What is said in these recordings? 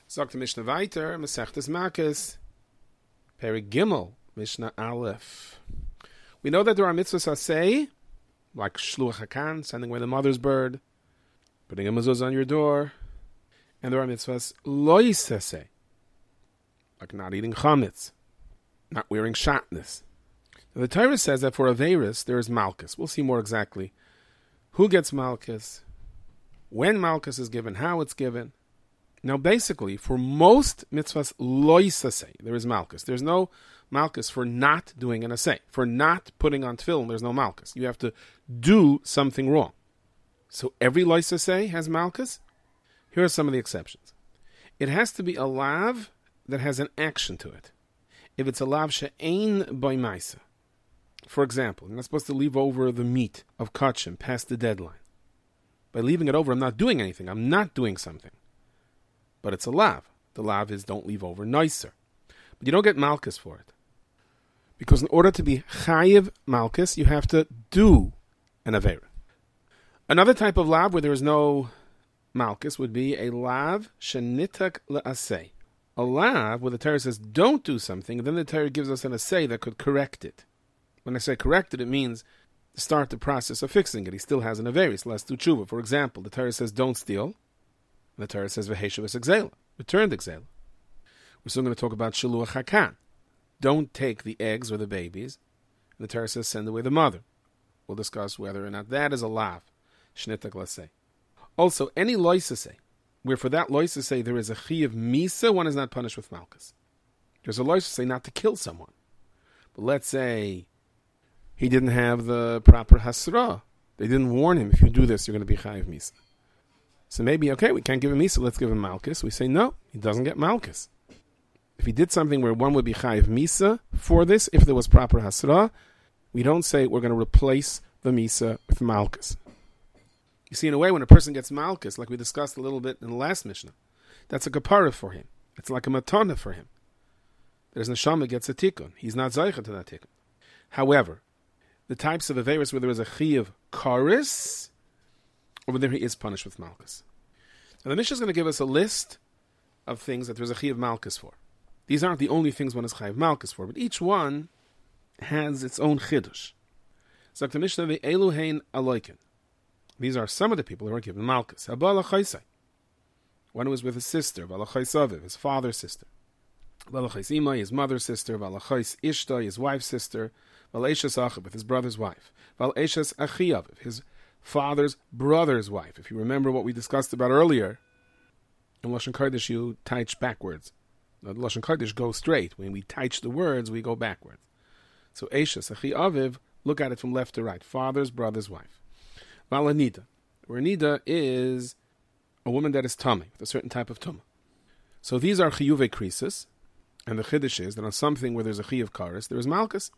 Sagt the Mishnah weiter, Masechtes Makos, Perek Gimel, Mishnah Aleph. We know that there are mitzvahs aseh, like Shluach HaKan, sending away the mother's bird, putting a mezuzah on your door, and there are mitzvahs lo yisaseh, like not eating chametz, not wearing shatnez. Now, the Torah says that for Averis there is Malkus. We'll see more exactly who gets Malkus, when Malkus is given, how it's given. Now, basically, for most mitzvahs lo yisaseh, there is Malkus. There's no Malkus for not doing an aseh. For not putting on tefillin, there's no Malkus. You have to do something wrong. So every lo yisaseh has Malkus? Here are some of the exceptions. It has to be a lav that has an action to it. If it's a lav she'ein boimaisa, for example, you're not supposed to leave over the meat of kachim past the deadline. By leaving it over, I'm not doing anything. I'm not doing something. But it's a lav. The lav is don't leave over nicer. But you don't get malchus for it. Because in order to be chayiv malchus, you have to do an avera. Another type of lav where there is no malchus would be a lav shenitak le'aseh. A lav where the Torah says don't do something, and then the Torah gives us an aseh that could correct it. When I say correct it, it means start the process of fixing it. He still has an averis, let's do tshuva. For example, the Torah says don't steal. And the Torah says v'heshavas exela, return the exela. We're still going to talk about shiluach hakan. Don't take the eggs or the babies. And the Torah says send away the mother. We'll discuss whether or not that is a lav. Shnitak laseh. Also, any loisaseh, where for that loisaseh there is a chi of misa, one is not punished with malchus. There's a loisaseh not to kill someone. But let's say he didn't have the proper hasra. They didn't warn him, if you do this, you're going to be chayiv misa. So maybe, okay, we can't give him misa, let's give him malchus. We say, no, he doesn't get malchus. If he did something where one would be chayiv misa for this, if there was proper hasra, we don't say we're going to replace the misa with malchus. You see, in a way, when a person gets malchus, like we discussed a little bit in the last Mishnah, that's a kapara for him. It's like a matana for him. There's neshama gets a tikkun. He's not zaycha to that tikkun. However, the types of averis where there is a chi of karis, or whether he is punished with malchus. Now the Mishnah is going to give us a list of things that there's a chi of malchus for. These aren't the only things one is chi of malchus for, but each one has its own chidush. So the Mishnah, the Eluhein aloikin. These are some of the people who are given malchus. Haba lachaisai. One who was with his sister, valachaisaviv, his father's sister. Valachaisimai, his mother's sister. Valachais ishta, his wife's sister. Valeshas achav, his brother's wife. Valeshas achiyaviv, his father's brother's wife. If you remember what we discussed about earlier, in Lashon Kodesh you teach backwards. The Lashon Kodesh goes straight. When we teach the words, we go backwards. So Eishas achiyaviv, look at it from left to right. Father's brother's wife. Valanida, where nida is a woman that is tummy, with a certain type of tumah. So these are chiyuve krisis, and the chiddush is that on something where there's a chiyuv karis, there is malchus.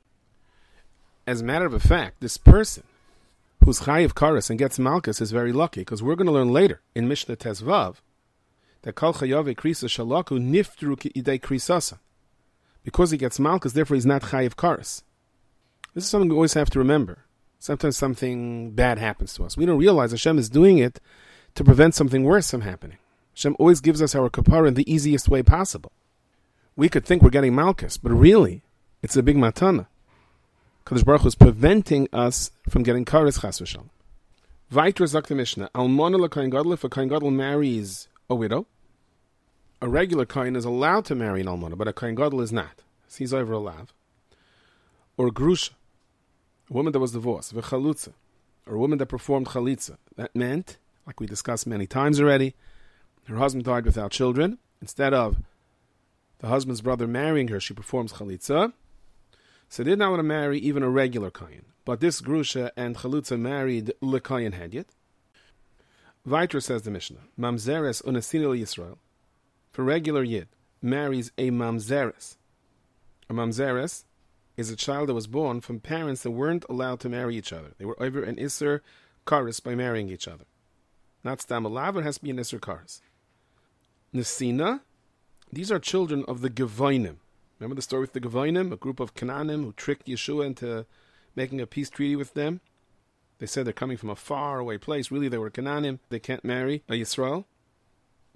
As a matter of fact, this person who's chayiv karis and gets malchus is very lucky, because we're going to learn later in Mishnah Tezvav that kol chayave krisis shalaku niftru ki idei krisasa. Because he gets malchus, therefore he's not chayiv karis. This is something we always have to remember. Sometimes something bad happens to us. We don't realize Hashem is doing it to prevent something worse from happening. Hashem always gives us our kapara in the easiest way possible. We could think we're getting malchus, but really, it's a big matana. Kadosh Baruch Hu is preventing us from getting kares chas v'shalom. Vayter zok the Mishnah, almona l'kohen gadol, if a kohen gadol marries a widow, a regular kohen is allowed to marry an almona, but a kohen gadol is not. He's over a lav. Or grusha, a woman that was divorced, v'chalutza, or a woman that performed chalitza. That meant, like we discussed many times already, her husband died without children. Instead of the husband's brother marrying her, she performs chalitza. So they did not want to marry even a regular kohen. But this grusha and chalutza married l'kohen hedyet. Vayter says the Mishnah, mamzeres unesinil Yisrael, for regular yid, marries a mamzeres. A mamzeres is a child that was born from parents that weren't allowed to marry each other. They were over an Isser Karis by marrying each other. Not Stam Alav, it has to be an Isser Karis. Nesina, these are children of the Gevoinim. Remember the story with the Gevoinim, a group of Canaanim who tricked Yeshua into making a peace treaty with them? They said they're coming from a far away place. Really, they were Canaanim. They can't marry a Yisrael.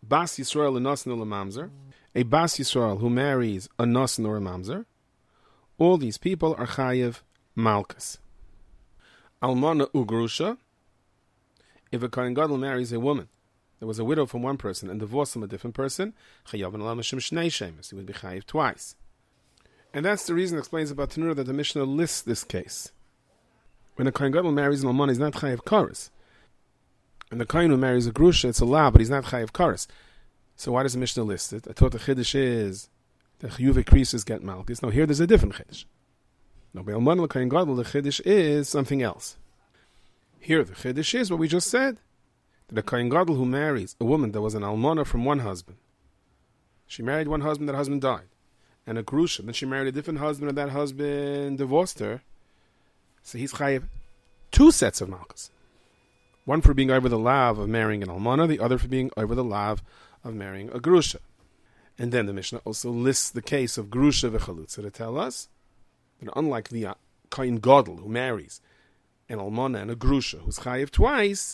Bas Yisrael Enosin or Mamzer, a Bas Yisrael who marries a Nosin or a Mamzer, all these people are Chayiv Malkus. Almana Ugrusha, if a Kohen Gadol marries a woman that was a widow from one person and divorced from a different person, Chayav and Alam Hashem Shnei Shemes, he would be Chayiv twice. And that's the reason it explains about Tanura that the Mishnah lists this case. When a Kohen Gadol marries an Almana, he's not Chayiv Kares. And the Kohen who marries a Grusha, it's allowed, but he's not Chayiv Kares. So why does the Mishnah list it? I thought the Chiddush is the Chiyuve Krisis get Malchus. No, here there's a different Chiddush. No, by Almana Kohen Gadol, the Chiddush is something else. Here the Chiddush is what we just said. That a Kohen Gadol who marries a woman that was an Almana from one husband, she married one husband, that husband died. And a Grusha, then she married a different husband and that husband divorced her. So he's Chayiv two sets of Malchus. One for being over the lav of marrying an Almana, the other for being over the lav of marrying a Grusha. And then the Mishnah also lists the case of Grusha v'Chalutza to tell us that unlike the Kohen Gadol who marries an Almana and a Grusha who's Chayiv twice,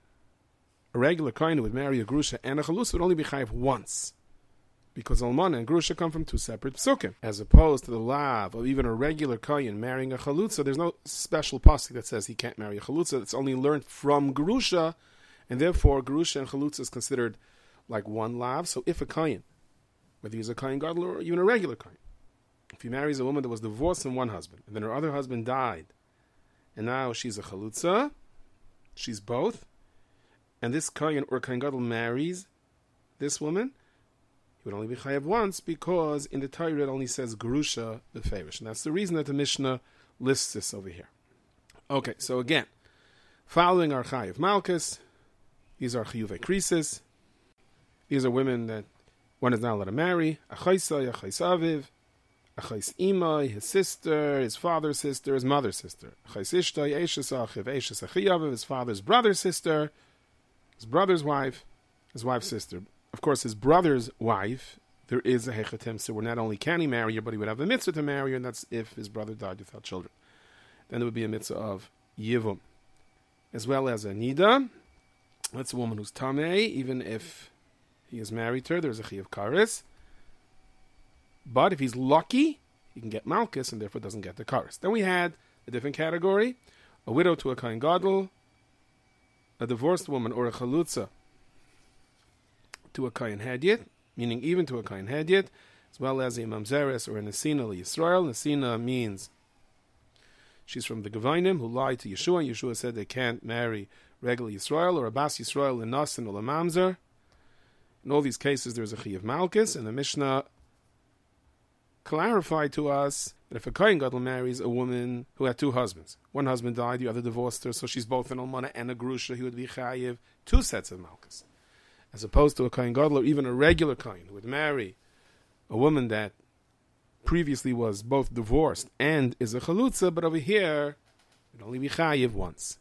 a regular Kohen who would marry a Grusha and a Chalutza would only be Chayiv once. Because Almana and Grusha come from two separate psukim. As opposed to the lav of even a regular Kohen marrying a Chalutza, there's no special pasuk that says he can't marry a Chalutza. It's only learned from Grusha, and therefore Grusha and Chalutza is considered like one lav. So if a Kohen, whether he's a Kohen Gadol or even a regular Kohen, if he marries a woman that was divorced from one husband, and then her other husband died, and now she's a Chalutza, she's both, and this Kohen or Kohen Gadol marries this woman, he would only be Chayav once because in the Torah it only says Grusha b'Ferish. And that's the reason that the Mishnah lists this over here. Okay, so again, following our Chayav Malkus, these are Chiyuvei Krisis. These are women that one is not allowed to marry. Achaisa, Achais Aviv, Achais Imai, his sister, his father's sister, his mother's sister. Achais Ishtai, Eishes Achiv, Eishes Achiyaviv, his father's brother's sister, his brother's wife, his wife's sister. Of course, his brother's wife, there is a hechatim, so not only can he marry her, but he would have a mitzvah to marry her, and that's if his brother died without children. Then there would be a mitzvah of yivum. As well as a nida, that's a woman who's tamei, even if he is married to her, there's a chiyuv kares. But if he's lucky, he can get malchus, and therefore doesn't get the kares. Then we had a different category, a widow to a kohen gadol, a divorced woman or a chalutza to a Kohen Hedyet, meaning even to a Kohen Hedyet, as well as a Mamzeres or a Nesina Yisrael. Nesina means she's from the Gevainim who lied to Yeshua, and Yeshua said they can't marry regular Yisrael, or a Bas Yisrael, a Nasin, or a Mamzer. In all these cases, there's a Chiyuv Malkus, and the Mishnah clarified to us that if a Kohen Gadol marries a woman who had two husbands, one husband died, the other divorced her, so she's both an Almana and a Grusha, he would be Chayiv two sets of Malkus. As opposed to a Kohen Gadol or even a regular Kohen who would marry a woman that previously was both divorced and is a Chalutza, but over here, it would only be Chayiv once.